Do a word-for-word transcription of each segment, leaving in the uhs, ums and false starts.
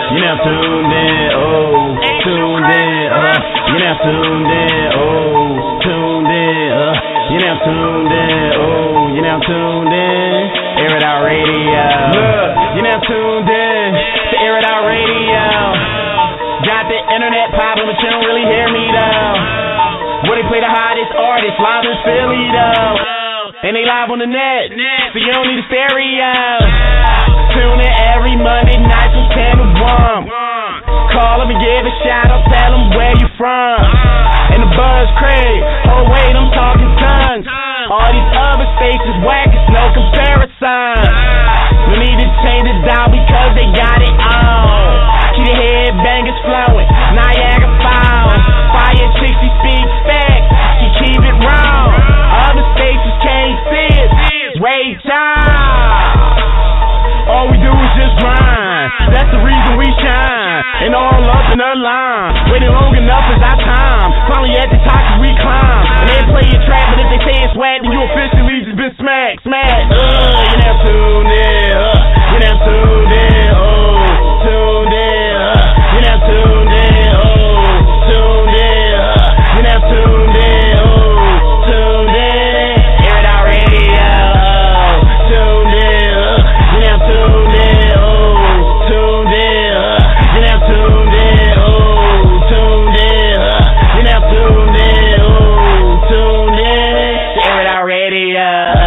You now tuned in, oh, tuned in, uh, you now tuned in, oh, tuned in, uh, you now tuned in, oh, you now tuned in, Air It Out Radio. Look, you now tuned in to Air It Out Radio. Got the internet poppin', but you don't really hear me though. Where they play the hottest artists live in Philly though. And they live on the net, so you don't need a stereo. Tune in every Monday night from ten to one. Call them and give a shout out, tell them where you from. And the buzz Craig, oh wait, I'm talking tons. All these other stations whack, it's no comparison. No need to change it down because they got it on. Keep the headbangers flowing, Niagara Falls. Fire chicks, she speaks facts, she keep it wrong. Other stations can't see it, Ray Charles. All we do is just grind, that's the reason we shine. And all up in the line, waiting long enough is our time. Finally at the top cause we climb. And they play your trap, but if they say it's swag, then you officially just been smacked, smacked. Uh, you now tuned in, uh, you now tuned in, oh, tuned in, uh, you now tuned in, oh, tuned in, uh, you now tuned in, oh, tuned in, Air It Out Radio, oh, tuned in, uh, you now tuned in, oh, tuned in, uh, you now tuned in, oh, tuned in, uh, you now tuned in, oh, tuned in, Air It Out Radio.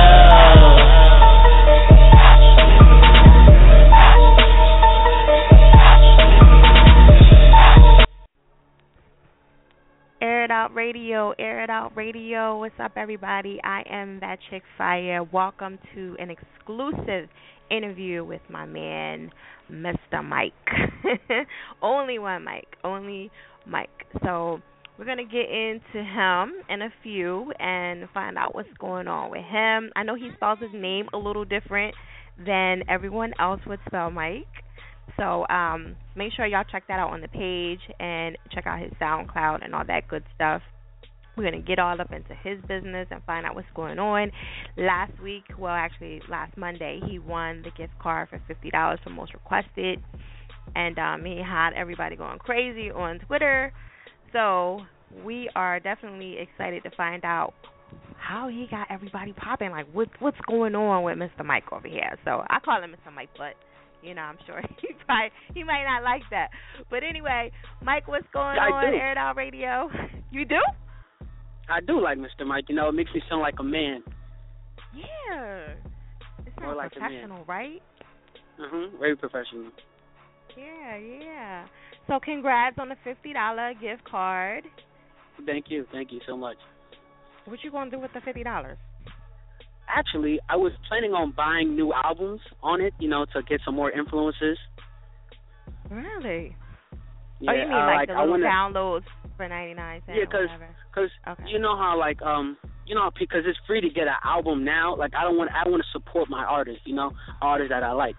Air It Out Radio, Air It Out Radio. What's up, everybody? I am that chick Fire. Welcome to an exclusive interview with my man, Mister Mike. Only one Mike, only Mike. So we're going to get into him in a few and find out what's going on with him. I know he spells his name a little different than everyone else would spell Mike. So um, make sure y'all check that out on the page and check out his SoundCloud and all that good stuff. We're going to get all up into his business and find out what's going on. Last week, well, actually last Monday, he won the gift card for fifty dollars for Most Requested. And um, he had everybody going crazy on Twitter. So we are definitely excited to find out how he got everybody popping. Like, what, what's going on with Mister Mike over here? So I call him Mister Mike, but you know, I'm sure he probably, he might not like that. But anyway, Mike, what's going I on? do. Air It Out Radio. You do? I do like Mister Mike. You know, it makes me sound like a man. Yeah. It More sounds like a professional, right? Mm-hmm. Very professional. Yeah, yeah. So congrats on the fifty dollars gift card. Thank you. Thank you so much. What you going to do with the fifty dollars? Actually, I was planning on buying new albums on it, you know, to get some more influences. Really? Yeah, oh, you mean uh, like, like the I little wanna, downloads for ninety-nine cents? Yeah, because cause, okay. you know how, like, um, you know, because it's free to get an album now. Like, I don't want, I want to support my artists, you know, artists that I like.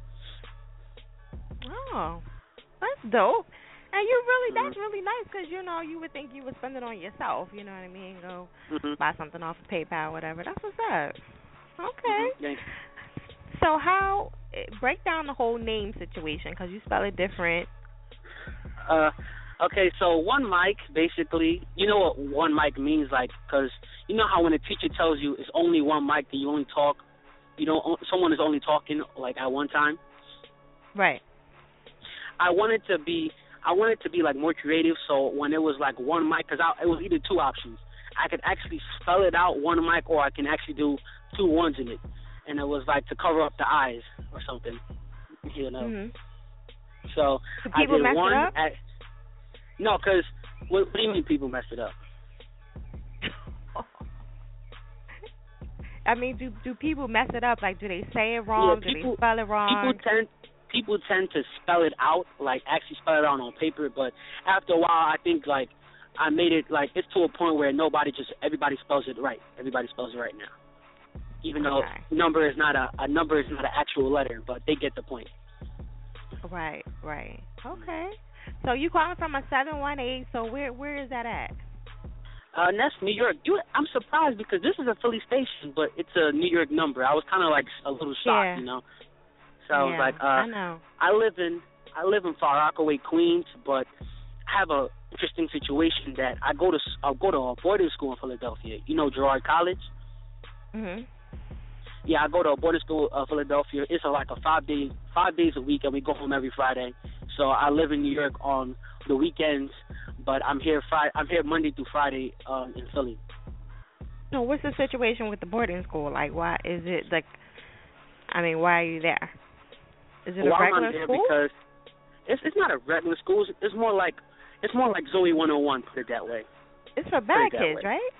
Oh, that's dope. And you really, Mm-hmm. that's really nice because, you know, you would think you would spend it on yourself, you know what I mean? Go Mm-hmm. buy something off of PayPal, whatever. That's what's up. Okay. Mm-hmm. Thanks. So how, break down the whole name situation because you spell it different. Uh, okay, so one mic, basically, you know what one mic means, like, because you know how when a teacher tells you it's only one mic, that you only talk, you don't, someone is only talking, like, at one time? Right. I wanted to be, I wanted to be, like, more creative, so when it was, like, one mic, because it was either two options. I could actually spell it out, one mic, or I can actually do two ones in it. And it was, like, to cover up the eyes or something, you know. Mm-hmm. So Do I people did mess one. it up? At, no, because what, what do you mean people messed it up? I mean, do do people mess it up? Like, do they say it wrong? Yeah, people, do they spell it wrong? People tend people tend to spell it out, like actually spell it out on paper. But after a while, I think like I made it like it's to a point where nobody just everybody spells it right. Everybody spells it right now, even though okay. number is not a, a number is not an actual letter, but they get the point. Right, right. Okay. So you calling from a seven one eight, so where where is that at? Uh, and that's New York. You, I'm surprised because this is a Philly station, but it's a New York number. I was kind of like a little shocked, Yeah. you know. So I was yeah, like, uh, I know. I live in I I live in Far Rockaway, Queens, but I have a interesting situation that I go to I go to a boarding school in Philadelphia. You know Girard College? Mhm. Yeah, I go to a boarding school in uh, Philadelphia. It's a, like a five day five days a week, and we go home every Friday. So I live in New York on the weekends, but I'm here Friday. I'm here Monday through Friday uh, in Philly. So what's the situation with the boarding school? Like, why is it like? I mean, why are you there? Is it well, a regular I'm there school? because it's it's not a regular school. It's more like it's more like Zoe one oh one. Put it that way. It's for bad kids, way. right?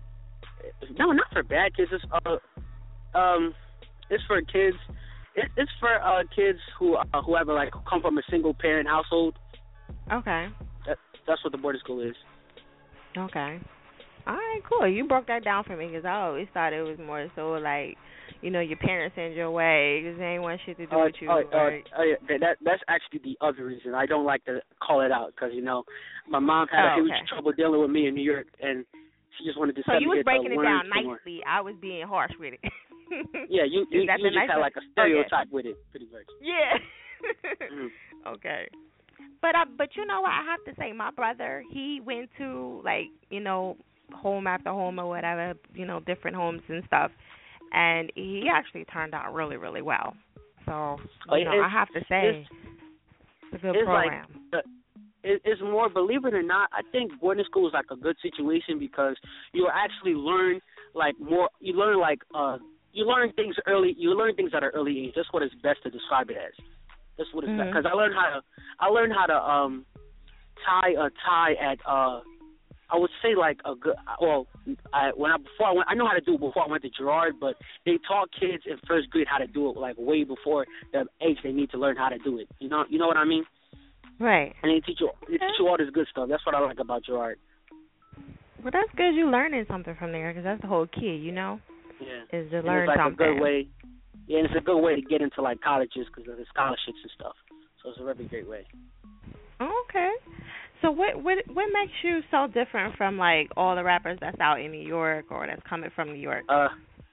No, not for bad kids. It's uh um, it's for kids. It, it's for uh kids who uh, who have like come from a single parent household. Okay. That, that's what the boarding school is. Okay. All right, cool. You broke that down for me because I always thought it was more so like, you know, your parents send your way because they ain't want shit to do uh, with you. Uh, right? uh, uh, yeah, that that's actually the other reason. I don't like to call it out because you know, my mom had oh, a huge okay. trouble dealing with me in New York, and she just wanted to. So send you me was here breaking to it learn down nicely. More. I was being harsh with it. Yeah, you you, that you the just nice had one? like a stereotype okay. with it, pretty much. Yeah. mm. Okay. But I, but you know what? I have to say, my brother, he went to like you know home after home or whatever, you know, different homes and stuff, and he actually turned out really really well. So you know, I have to say, it's, it's a good it's program. Like the, it, it's more, believe it or not, I think boarding school is like a good situation because you actually learn like more. You learn like uh, you learn things early. You learn things at an early age. That's what it's best to describe it as. That's what it's because mm-hmm. I learned how to I learned how to um tie a tie at uh I would say like a good well I when I before I went I know how to do it before I went to Girard, but they taught kids in first grade how to do it like way before the age they need to learn how to do it. You know you know what I mean? Right. And they teach you they teach you all this good stuff. That's what I like about Girard. Well, that's good. You learning something from there because that's the whole key, you know. Yeah. Is to and learn it's like something. a good way. Yeah, and it's a good way to get into like colleges because of the scholarships and stuff. So it's a really great way. Okay. So what what what makes you so different from like all the rappers that's out in New York or that's coming from New York? Uh,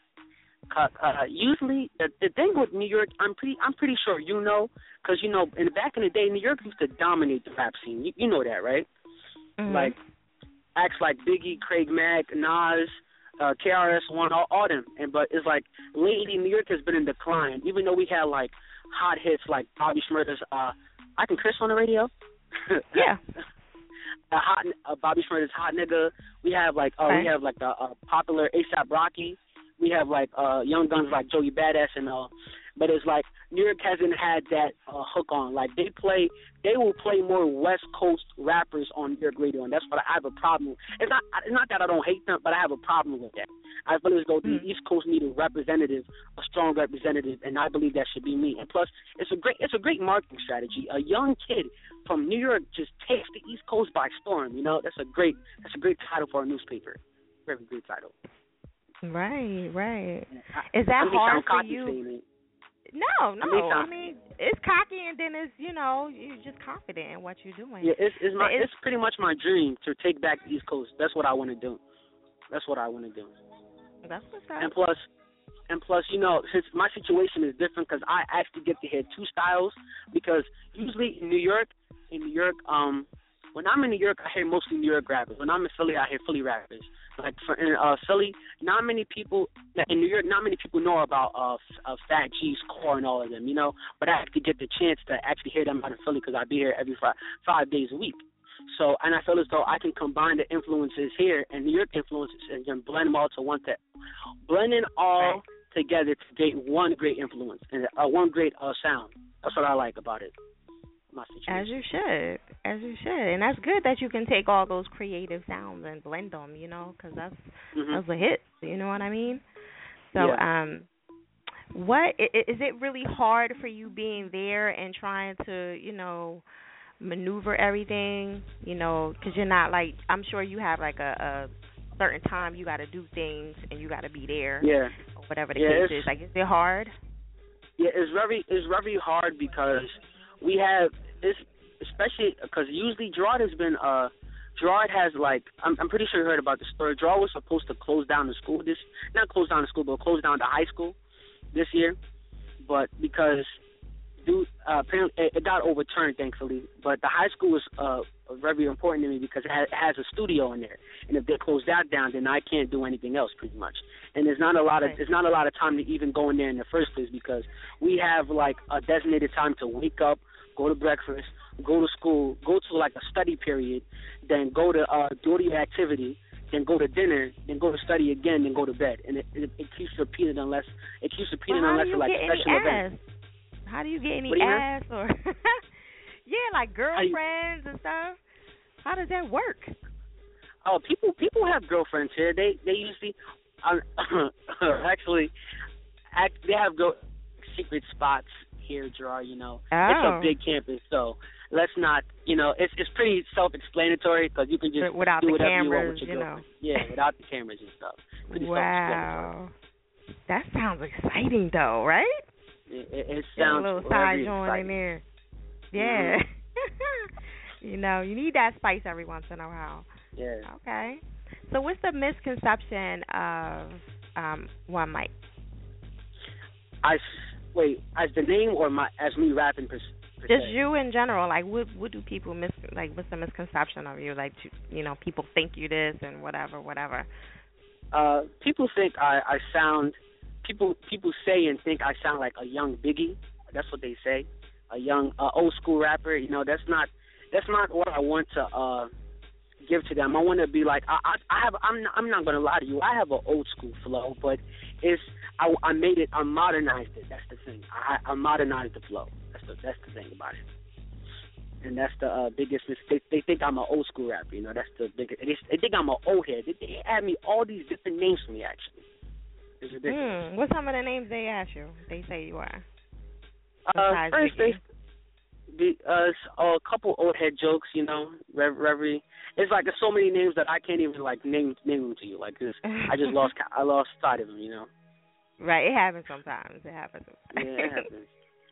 uh, uh usually the, the thing with New York, I'm pretty I'm pretty sure you know, because you know in the back in the day, New York used to dominate the rap scene. You, you know that, right? Mm-hmm. Like acts like Biggie, Craig Mack, Nas. Uh, K R S One, all, all them, and but it's like lately New York has been in decline. Even though we had like hot hits like Bobby Shmurda's uh, I Can Curse on the Radio. Yeah. a hot uh, Bobby Shmurda's Hot Nigga. We have like uh, okay. we have like the uh, popular ASAP Rocky. We have like uh, young guns like Joey Badass and all. But it's like New York hasn't had that uh, hook on. Like they play, they will play more West Coast rappers on New York radio, and that's what I have a problem with. It's not, it's not that I don't hate them, but I have a problem with that. I feel as though the East Coast need a representative, a strong representative, and I believe that should be me. And plus, it's a great, it's a great marketing strategy. A young kid from New York just takes the East Coast by storm. You know, that's a great, that's a great title for a newspaper. Very great title. Right, right. I, Is that I hard for you? It. No, no. I mean, it's cocky, and then it's you know you're just confident in what you're doing. Yeah, it's it's my it's, it's pretty much my dream to take back the East Coast. That's what I want to do. That's what I want to do. That's what's up. And plus, and plus, you know, since my situation is different because I actually get to hear two styles. Because usually in New York, in New York, um, when I'm in New York, I hear mostly New York rappers. When I'm in Philly, I hear Philly rappers. Like for in uh, Philly, not many people in New York, not many people know about uh, uh Fat G's, Core, and all of them, you know. But I actually get the chance to actually hear them out in Philly because I be here every five, five days a week. So, and I feel as though I can combine the influences here and New York influences and then blend them all to one thing, blending all right. together to create one great influence and uh, one great uh, sound. That's what I like about it. As you should, as you should, and that's good that you can take all those creative sounds and blend them, you know, because that's mm-hmm. that's a hit. You know what I mean? So, yeah. um, what is it really hard for you being there and trying to, you know, maneuver everything, you know, because you're not like I'm sure you have like a, a certain time you got to do things and you got to be there, yeah, or whatever the yeah, case is. Like, is it hard? Yeah, it's very it's very hard because we have this, especially because usually Girard has been uh Girard has like I'm I'm pretty sure you heard about the story. Girard was supposed to close down the school this not close down the school but close down the high school this year, but because do uh, apparently it, it got overturned, thankfully. But the high school was uh, very important to me because it has, it has a studio in there, and if they close that down, then I can't do anything else, pretty much. And there's not a lot of there's not a lot of time to even go in there in the first place because we have like a designated time to wake up, go to breakfast, go to school, go to like a study period, then go to uh, do your activity, then go to dinner, then go to study again, then go to bed, and it, it, it keeps repeating unless it keeps repeating well, unless it's like special events. How do you get any ass or yeah, like girlfriends you, and stuff? How does that work? Oh, people people have girlfriends here. They they usually um, actually act, they have go secret spots here, Gerard. You know, oh. It's a big campus, so let's not. You know, it's it's pretty self-explanatory because you can just without do the whatever cameras, you want with your you girlfriend. know. Yeah, without the cameras and stuff. Pretty wow, that sounds exciting, though, right? It, it, it sounds a little side joint exciting. in there. Yeah. Mm-hmm. You know, you need that spice every once in a while. Yeah. Okay. So what's the misconception of um, One Mic? I wait, as the name or my as me rapping per, per Just se? you in general. Like, what what do people mis like? What's the misconception of you? Like, to, you know, people think you this and whatever, whatever. Uh, people think I, I sound. People people say and think I sound like a young Biggie. That's what they say. A young uh, old school rapper. You know, that's not that's not what I want to uh, give to them. I want to be like I, I I have. I'm not, I'm not gonna lie to you. I have an old school flow, but it's I, I made it. I modernized it. That's the thing. I, I modernized the flow. That's the that's the thing about it. And that's the uh, biggest mistake. They think I'm an old school rapper. You know, that's the biggest. They, they think I'm an old head. They, they add me all these different names for me. Actually, it's ridiculous. Mm, what's some of the names they ask you? They say you are. Uh, first, they, the, uh, a couple old head jokes, you know, Rev, Reverie. It's like there's so many names that I can't even like name name them to you. Like this, I just lost I lost sight of them, you know. Right, it happens sometimes. It happens. Yeah, it happens.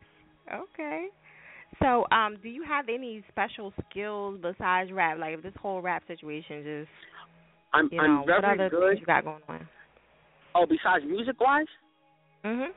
Okay. So, um, do you have any special skills besides rap? Like this whole rap situation, just I'm you know, I'm very what other good. things you got going on? Oh, besides music wise. Mhm.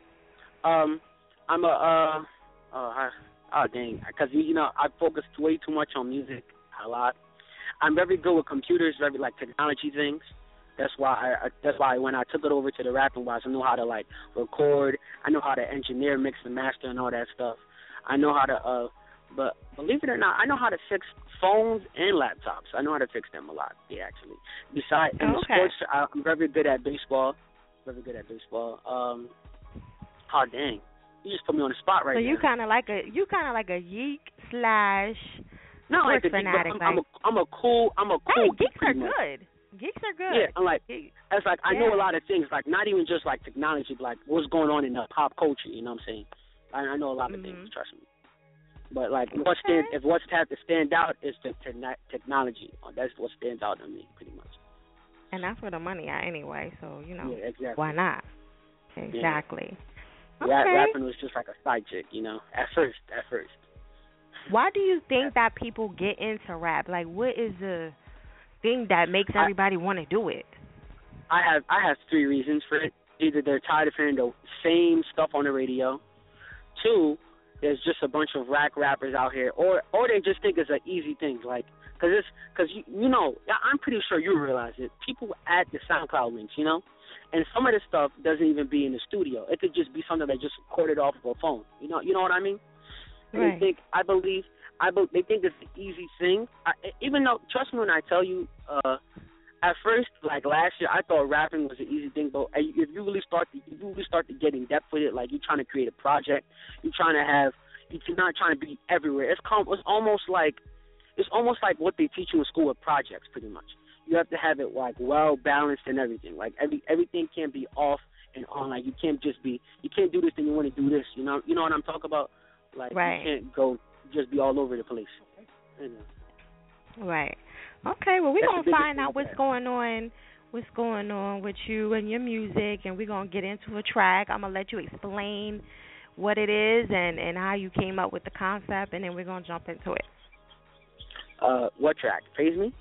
Um, I'm a uh, oh, I, oh dang, because you know I focus way too much on music a lot. I'm very good with computers, very like technology things. That's why I, I that's why when I took it over to the rapping wise, I know how to like record. I know how to engineer, mix and master, and all that stuff. I know how to uh, but believe it or not, I know how to fix phones and laptops. I know how to fix them a lot. Yeah, actually. Besides, in oh, the okay. sports, I'm very good at baseball. Very good at baseball. Um, oh dang. You just put me on the spot right now. So you now. kind of like a you kind of like a geek slash no, sports like a fanatic. geek, I'm, I'm, a, I'm a cool. I'm a hey, cool. geeks are much. good. Geeks are good. Yeah, I'm like it's like I yeah. know a lot of things. Like not even just like technology, but like what's going on in the pop culture. You know what I'm saying? I, I know a lot of mm-hmm. things. Trust me. But like what stand if what's have to stand out is the te- technology. That's what stands out to me pretty much. And that's where the money at anyway. So you know, yeah, exactly. why not? Exactly. Yeah. Okay. Rap, rapping was just like a side chick, you know. At first, at first. Why do you think that people get into rap? Like, what is the thing that makes everybody want to do it? I have I have three reasons for it. Either they're tired of hearing the same stuff on the radio. Two, there's just a bunch of rap rappers out here, or or they just think it's an easy thing, like because it's because you you know I'm pretty sure you realize it. People add the SoundCloud links, you know. And some of this stuff doesn't even be in the studio. It could just be something that just recorded off of a phone. You know, you know what I mean? And right. they think, I believe, I be, they think it's an easy thing. I, even though, trust me when I tell you, uh, at first, like last year, I thought rapping was an easy thing. But if you really start to, if you really start to get in depth with it, like you're trying to create a project, you're trying to have, you're not trying to be everywhere. It's, com- it's almost like, it's almost like what they teach you in school with projects, pretty much. You have to have it like well balanced and everything. Like every everything can't be off and on. Like you can't just be you can't do this and you want to do this. You know you know what I'm talking about. Like right. you can't go just be all over the place. You know. Right. Okay. Well, we're That's gonna find out what's going on. What's going on with you and your music, and we're gonna get into a track. I'm gonna let you explain what it is and and how you came up with the concept, and then we're gonna jump into it. Uh, what track? Praise Me?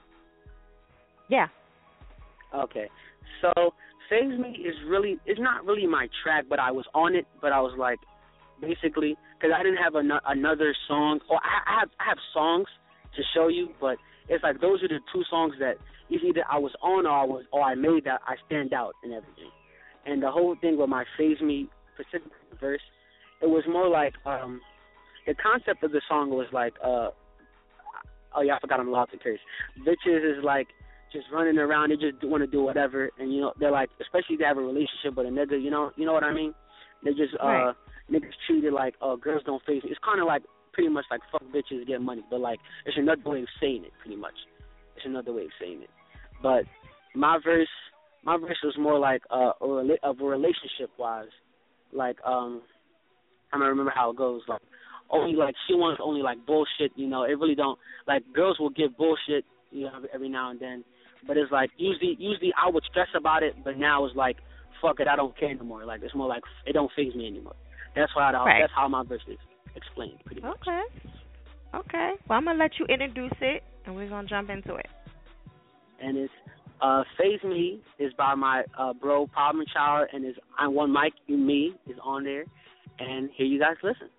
Yeah. Okay. So, Save Me is really, it's not really my track, but I was on it, but I was like, basically, because I didn't have an- another song. Or I, I have I have songs to show you, but it's like those are the two songs that either I was on or I was or I made that I stand out and everything. And the whole thing with my Phase Me Pacific verse, it was more like um, the concept of the song was like, uh, oh yeah, I forgot I'm allowed to curse. Bitches is like just running around, they just want to do whatever, and you know they're like, especially if they have a relationship with a nigga, you know, you know what I mean? They just uh, right. niggas treated like, oh, girls don't face me. It's kind of like pretty much like fuck bitches get money, but like it's another way of saying it, pretty much. It's another way of saying it. But my verse, my verse was more like uh, a rela- of a relationship wise, like um, I don't remember how it goes, like only like she wants only like bullshit, you know. It really don't like girls will give bullshit, you know, every, every now and then. But it's like usually usually I would stress about it, but now it's like fuck it, I don't care anymore. Like it's more like it don't faze me anymore. That's why I, right. that's how my verse is explained pretty much. Okay. Okay. Well, I'm gonna let you introduce it, and we're gonna jump into it. And it's uh, Phase Me is by my uh, bro Problem Child, and is I One Mic You Me is on there. And here you guys listen.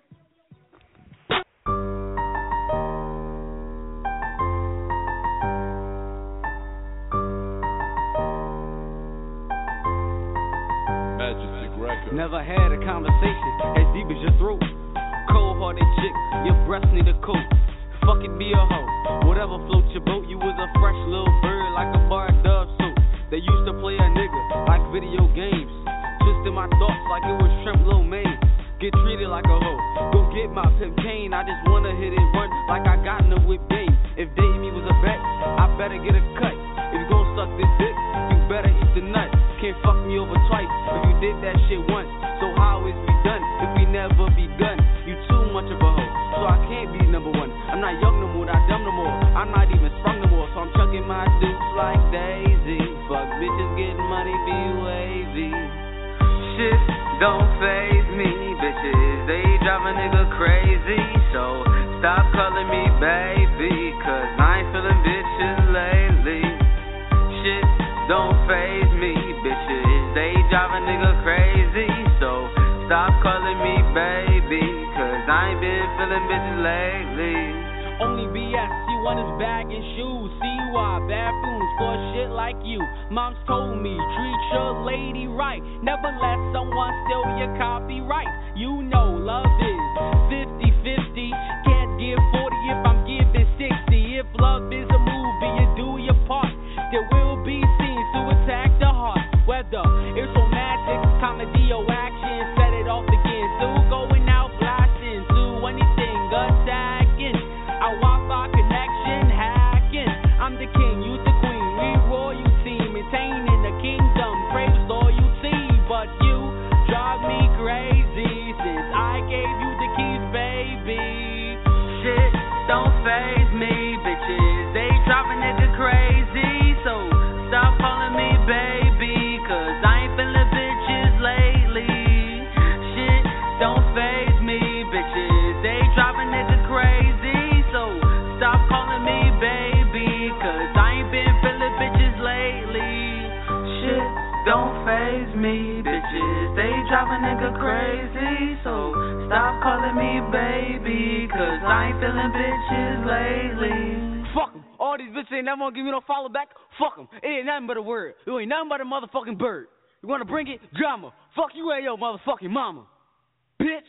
Never had a conversation as deep as your throat. Cold-hearted chick, your breath need a coat. Fuck it, be a hoe. Whatever floats your boat, you was a fresh little bird like a bar of Dove soap. They used to play a nigga like video games. Twisted my thoughts like it was shrimp Lil Maine. Get treated like a hoe. Go get my pimp cane. I just wanna hit and run like I got in a whip game. If dating me was a bet, I better get a cut. If you gon' suck this dick, you better eat the nut. Can't fuck me over twice if you did that shit once. So how is we done if we never begun? You too much of a hoe, so I can't be number one. I'm not young no more, not dumb no more. I'm not even sprung no more, so I'm chucking my dukes like Daisy. Fuck bitches getting money, be wavy. Shit don't faze me, bitches. They drive a nigga crazy, so stop calling me baby, cause I ain't feeling bitches lately. Shit don't faze me, bitches. They drive a nigga crazy, so stop calling me baby, cause I ain't been feeling bitches lately. Only B S, you want his bag and shoes. See why, buffoons for shit like you. Mom's told me, treat your lady right. Never let someone steal your copyright. You know love is fifty-fifty. Can't give forty if I'm giving sixty. If love is a movie, you do your part. There will be scenes to attack the heart. Whether it's romantic, comedy, or action, set it off again. Still going out blasting, do anything, attacking. Our Wi-Fi connection hacking. I'm the king, you the queen. We royalty, maintaining the kingdom. Praise loyalty, but you drive me crazy since I gave you the keys, baby. Shit don't faze me, bitches. They drive a nigga crazy, so stop calling me baby, cause I ain't feeling bitches lately. Shit don't faze me, bitches. They drive a nigga crazy, so stop calling me baby, cause I ain't been feeling bitches lately. Shit don't faze me, bitches. They drive a nigga crazy, so stop calling me baby, cause I ain't feeling bitches lately. Fuck 'em. All these bitches ain't never gonna give me no follow back. Fuck 'em. It ain't nothing but a word. You ain't nothing but a motherfucking bird. You wanna bring it? Drama. Fuck you and your motherfucking mama. Bitch.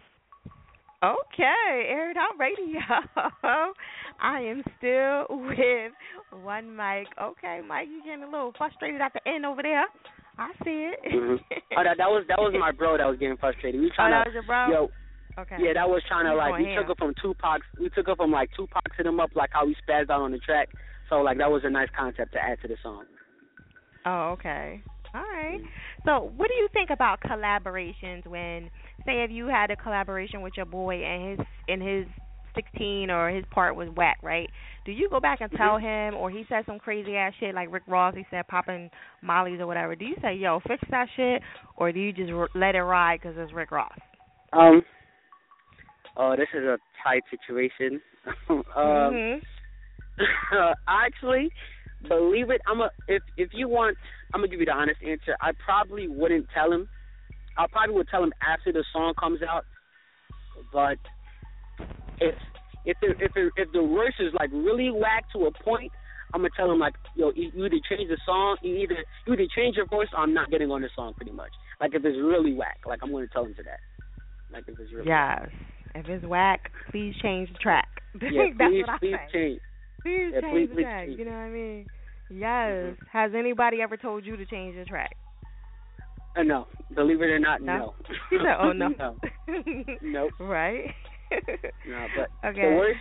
Okay, Air It Out Radio. I am still with One Mic. Okay, Mike, you getting a little frustrated at the end over there. I see it. Mm-hmm. Oh, that, that was that was my bro that was getting frustrated. We trying oh, that to, was your bro? Yo, okay. Yeah, that was trying to He's like we ham. took it from Tupac. We took it from like Tupac hit him up like how we spazzed out on the track. So like that was a nice concept to add to the song. Oh, okay. All right. So, what do you think about collaborations when, say, if you had a collaboration with your boy and his and his sixteen or his part was whack, right? Do you go back and tell mm-hmm. him, or he said some crazy ass shit like Rick Ross, he said popping mollies or whatever? Do you say, yo, fix that shit, or do you just r- let it ride because it's Rick Ross? Um. Oh, this is a tight situation. um, mm-hmm. uh, actually, believe it, I'm a if if you want, I'm gonna give you the honest answer. I probably wouldn't tell him. I probably would tell him after the song comes out. But if if it, if it, if the verse is like really whack to a point, I'm gonna tell him like, yo, you either change the song, you either you either change your voice, or I'm not getting on the song. Pretty much. Like if it's really whack, like I'm gonna tell him to that. Like if it's really yes, whack. If it's whack, please change the track. Yeah, That's please, what I please say. change. Please yeah, change please, the please track. change. You know what I mean? Yes. Mm-hmm. Has anybody ever told you to change the track? Uh, no, believe it or not, No. no. no. Oh no. no. Nope. Right. No, but okay. the worst.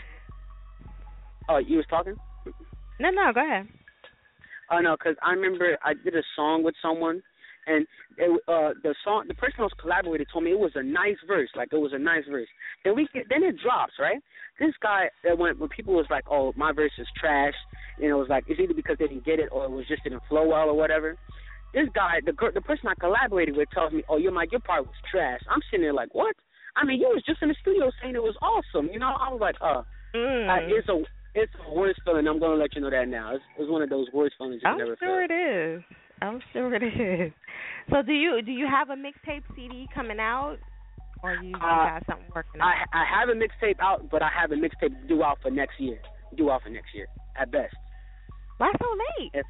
Oh, you was talking? No, no. Go ahead. Oh no, because I remember I did a song with someone, and it, uh, the song, the person who was collaborating told me it was a nice verse, like it was a nice verse. Then we get, then it drops, right? This guy that went when people was like, oh, my verse is trash, and it was like it's either because they didn't get it or it was just didn't flow well or whatever. This guy, the the person I collaborated with, tells me, oh, your my your part was trash. I'm sitting there like, what? I mean, you was just in the studio saying it was awesome, you know? I was like, uh, mm. uh it's a it's a worst feeling. I'm gonna let you know that now. It's, it's one of those worst feelings you I'm never sure felt. it is. I'm sure it is. So do you do you have a mixtape C D coming out, or you, you Uh, got something working? I out? I have a mixtape out, but I have a mixtape due out for next year. Due out for next year at best. Why so late? If,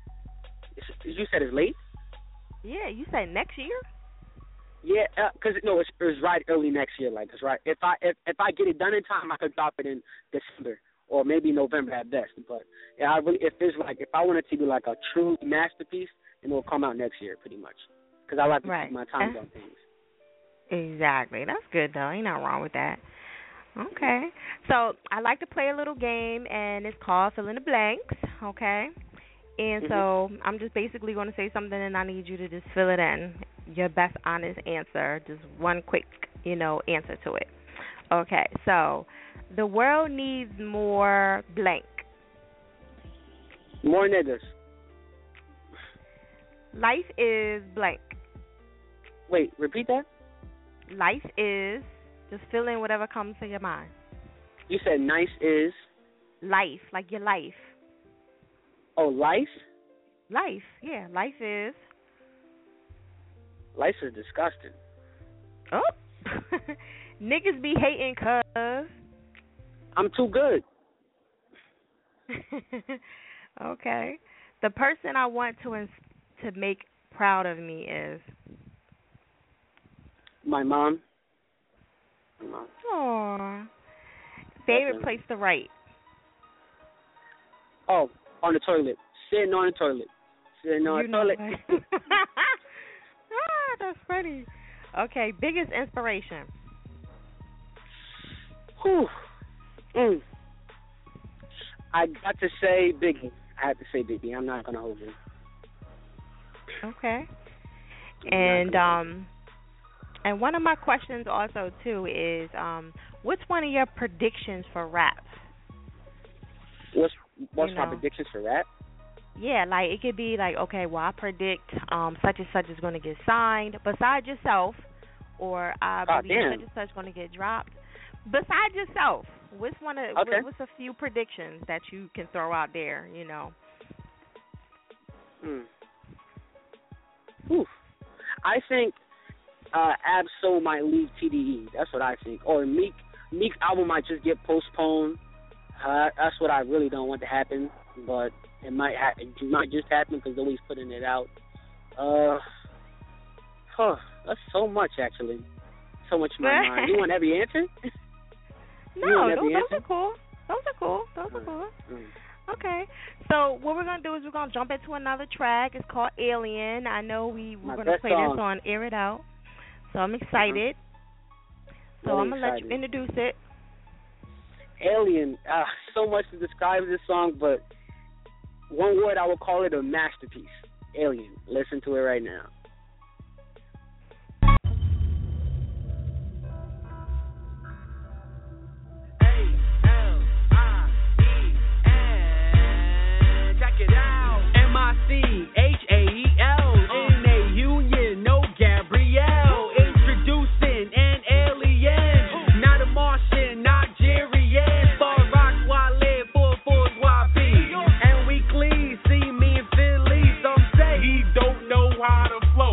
you said it's late? Yeah, you said next year. Yeah, because uh, no, it's, it's right early next year. Like it's right. If I if if I get it done in time, I could drop it in December or maybe November at best. But yeah, I really if it's like if I want it to be like a true masterpiece, then it'll come out next year, pretty much. Because I like to right. take my time on things. Exactly. That's good though. Ain't nothing wrong with that. Okay. So I like to play a little game, and it's called Fill in the Blanks. Okay. And mm-hmm. so I'm just basically going to say something, and I need you to just fill it in. Your best honest answer, just one quick, you know, answer to it. Okay. So the world needs more blank. More niggas. Life is blank. Wait, repeat that? Life is, just fill in whatever comes to your mind. You said nice is? Life, like your life. Oh, life? Life, yeah, life is. Life is disgusting. Oh. Niggas be hating cuz. I'm too good. Okay. The person I want to ins- to make proud of me is? My mom. My mom. Aww. Favorite place to write? Oh, on the toilet. Sitting on the toilet. Sitting on you the toilet. Ah, that's funny. Okay, biggest inspiration? Whew. Mm. I got to say Biggie. I have to say Biggie. I'm not going to hold you. Okay. And um, and one of my questions also, too, is um, what's one of your predictions for rap? What's what's you my know. predictions for rap? Yeah, like it could be like, okay, well, I predict um, such and such is going to get signed besides yourself, or I oh, believe damn. such and such is going to get dropped. Besides yourself, what's one of okay. what's a few predictions that you can throw out there, you know? Hmm. Oof. I think uh, Ab-Soul might leave T D E. That's what I think. Or Meek Meek's album might just get postponed. Uh, that's what I really don't want to happen, but it might ha- it might just happen because nobody's putting it out. Uh, huh, that's so much actually, so much in my mind. You want every answer? No, every those, answer? those are cool. Those are cool. Those are cool. Mm. Okay, so what we're gonna do is we're gonna jump into another track. It's called Alien. I know we we're My gonna best play song. this on Air It Out, so I'm excited. Mm-hmm. So Really I'm gonna let you excited. introduce it. Alien, uh, so much to describe this song, but one word I would call it a masterpiece. Alien. Listen to it right now. Check it out. M I C H A E L in a union, no Gabrielle. Introducing an alien, not a Martian, Nigerian. For rock Wale, four fours Y B. And weekly, see me in Philly. Some say he don't know how to flow.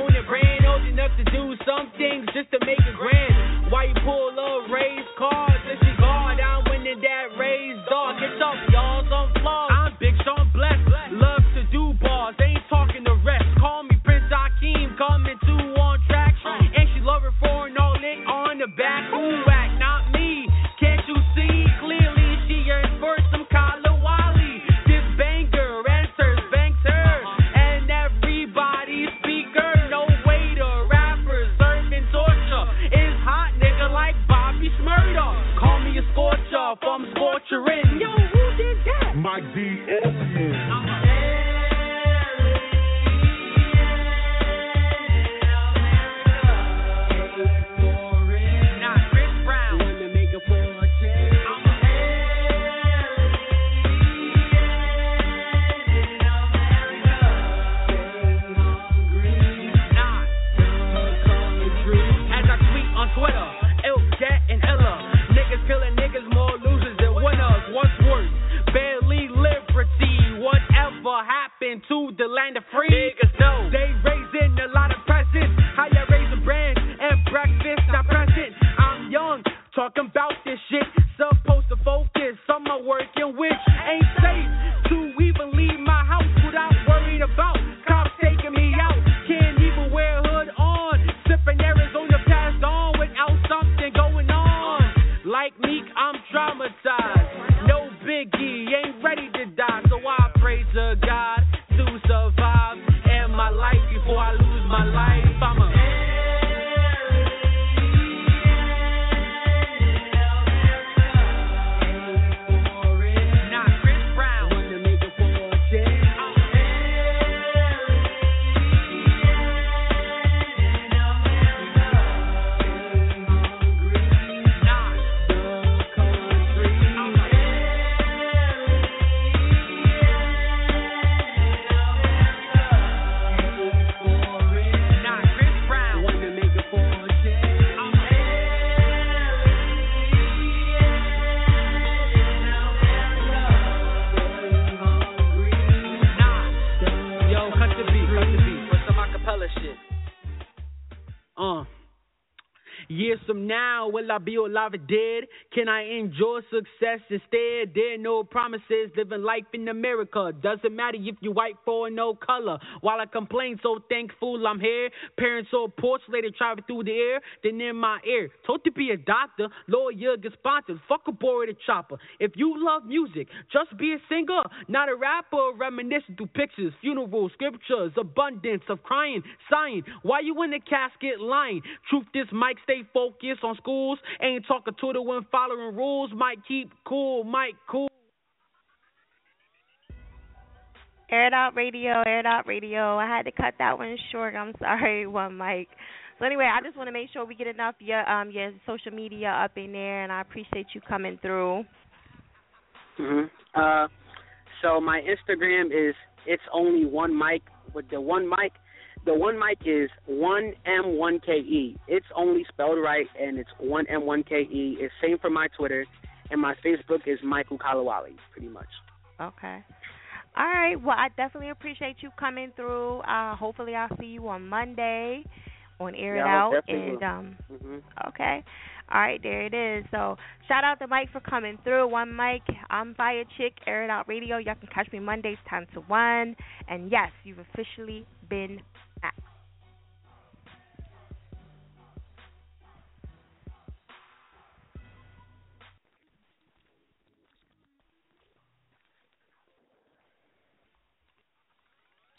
and brand, old enough to do some things just to make it grand. Why you pull up race cars? Let she guard down when in that raised dog. Get up, y'all, some flaws. I'm Big Sean Bless, love to do bars, ain't talking the rest. Call me Prince Hakeem, coming to on track. And she love her for and all it on the back. Who whack, not me. Can't you see clearly? She yearns for some Kala Wally. This banger enters, banks her, and everybody speaker. No way to rappers serving torture. Is hot nigga like Bobby Shmurda. Call me a scorcher from Scorcherin. Yo, who did that? Mike D. I'm to the land of free. Niggas know they raising a lot of presents. How you raising brands and breakfast not present. I'm young, talking about this shit. Supposed to focus on my work in which ain't safe to even leave my house without worried about cops taking me out. Can't even wear a hood on. Sipping Arizona passed on without something going on. Like Meek, I'm traumatized. No biggie, ain't ready to die. So I pray to God to survive in my life before I lose my life. I'm a years from now, will I be alive or dead? Can I enjoy success instead? There are no promises, living life in America. Doesn't matter if you white for no color. While I complain, so thankful I'm here. Parents so poor, so they travel through the air. Then in my ear, told to be a doctor, lawyer, get sponsored. Fuck a boy with a chopper. If you love music, just be a singer, not a rapper. Reminiscing through pictures, funerals, scriptures, abundance of crying, sighing. Why you in the casket lying? Truth is, Mike, stay focused on schools. Ain't talking to the one following rules. Might keep cool, Mike cool. Air It Out Radio, Air It Out Radio. I had to cut that one short. I'm sorry, one mic. So anyway, I just want to make sure we get enough your um your social media up in there, and I appreciate you coming through. Mhm. Uh, so my Instagram is it's only one mic. With the one mic, the one mic is one M one K E. It's only spelled right, and it's one M one K E. It's same for my Twitter, and my Facebook is Michael Kalawali, pretty much. Okay. All right. Well, I definitely appreciate you coming through. Uh, hopefully, I'll see you on Monday on Air yeah, It Out. And will. um, mm-hmm. Okay. All right, there it is. So shout out to Mike for coming through. One Mike, I'm Fire Chick, Air It Out Radio. Y'all can catch me Mondays ten to one. And yes, you've officially been back.